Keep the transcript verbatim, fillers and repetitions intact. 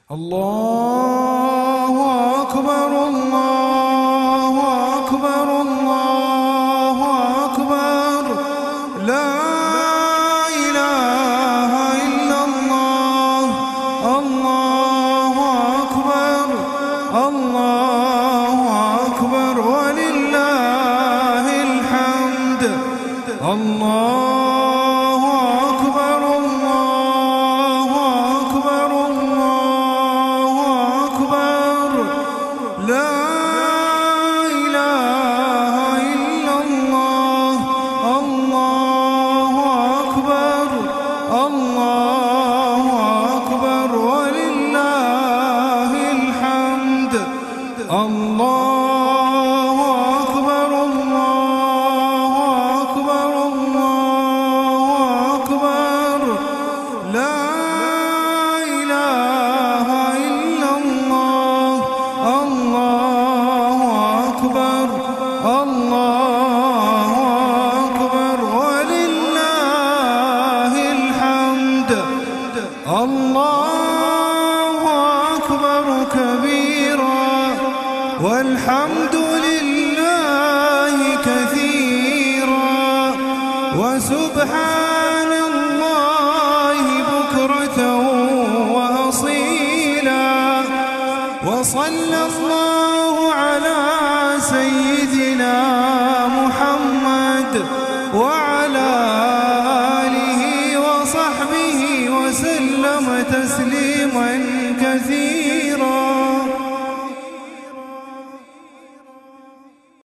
الله أكبر الله أكبر الله أكبر لا إله إلا الله الله أكبر الله أكبر ولله الحمد الله أكبر الله أكبر الله أكبر لا إله إلا الله الله أكبر الله أكبر ولله الحمد الله أكبر الله أكبر الله أكبر لا إله إلا الله الله أكبر الله أكبر ولله الحمد الله أكبر كبيرا والحمد لله كثيرا وسبحان الله بكرة وأصيلا وصلى الله على سيدنا محمد وعلى آله وصحبه وسلم تسليما كثيرا.